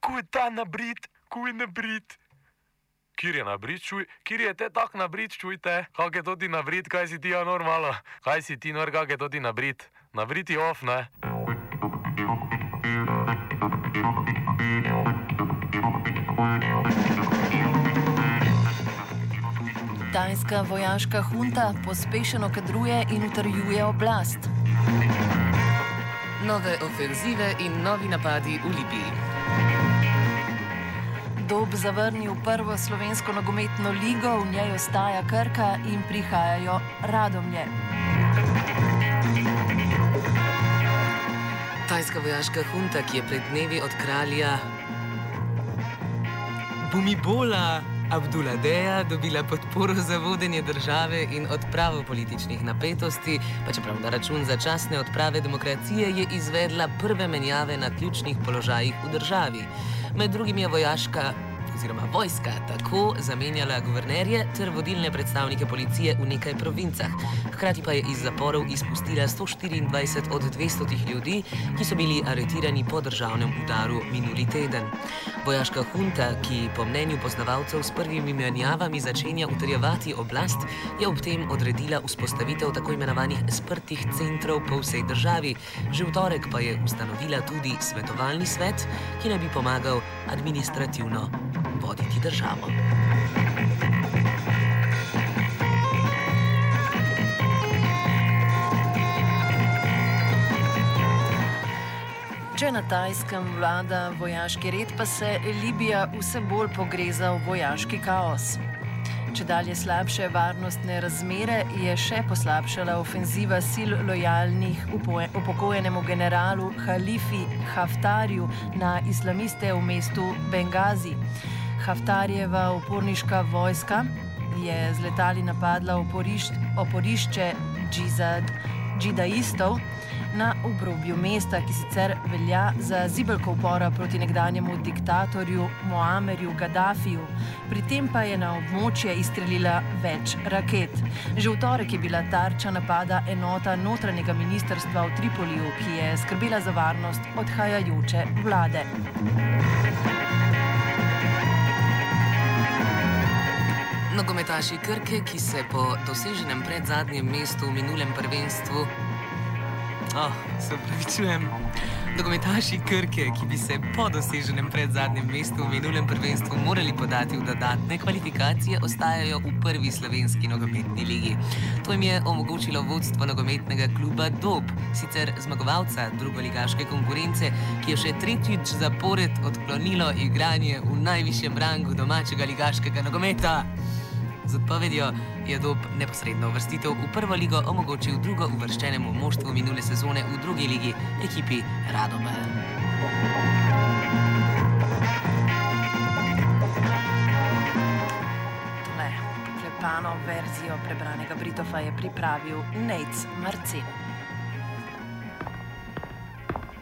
Kuj ta nabrit, kuj nabrit. Kjer je nabrit, čuj? Kjer je te tak nabrit, čujte? Kak je to ti nabrit, kaj si ti normalo? Kaj si ti kak je to ti nabrit? Nabrit je off, ne? Tajska vojaška hunta pospešeno kadruje in utrjuje oblast. Nove ofenzive in novi napadi v Libiji. Dob zavrnil prvo slovensko nogometno ligo, v njej ostaja Krka in prihajajo Radomlje. Tajska vojaška hunta, ki je pred dnevi od kralja Bumibola Abduladeja dobila podporo za vodenje države in odpravo političnih napetosti, pa čeprav na račun začasne odprave demokracije je izvedla prve menjave na ključnih položajih v državi. Med drugim je vojska tako zamenjala guvernerje ter vodilne predstavnike policije v nekaj provincah. Hkrati pa je iz zaporov izpustila 124 od 200 ljudi, ki so bili aretirani po državnem udaru minuli teden. Vojaška hunta, ki po mnenju poznavalcev s prvimi menjavami začenja utrjevati oblast, je ob tem odredila vzpostavitev tako imenovanih sprtih centrov po vsej državi. Že v torek pa je ustanovila tudi svetovalni svet, ki naj bi pomagal administrativno voditi državo. Če na Tajskem vlada vojaški red, pa se Libija vse bolj pogreza v vojaški kaos. Čedalje slabše varnostne razmere je še poslabšala ofenziva sil lojalnih upokojenemu generalu Halifi Haftarju na islamiste v mestu Bengazi. Haftarjeva uporniška vojska je z letali napadla oporišče džidaistov na obrobju mesta, ki sicer velja za zibelko upora proti nekdanjemu diktatorju Muamerju Gaddafiju. Pri tem pa je na območje izstrelila več raket. Že v torek je bila tarča napada enota notranjega ministrstva v Tripoliju, ki je skrbela za varnost odhajajoče vlade. Nogometaši Krke, ki se po doseženem predzadnjem mestu v minulem prvenstvu Nogometaši Krke, ki bi se po doseženem predzadnjem mestu v minulem prvenstvu morali podati v dodatne kvalifikacije, ostajajo v prvi slovenski nogometni ligi. To jim je omogočilo vodstvo nogometnega kluba Dob, sicer zmagovalca drugoligaške konkurence, ki je še tretjič zapored odklonilo igranje v najvišjem rangu domačega ligaškega nogometa. Z odpovedjo je Dob neposredno uvrstitev v prvo ligo omogočil drugo uvrščenemu moštvu minule sezone v drugi ligi, ekipi Radomlje. Klepano verzijo prebranega Britofa je pripravil Nejc Marcin.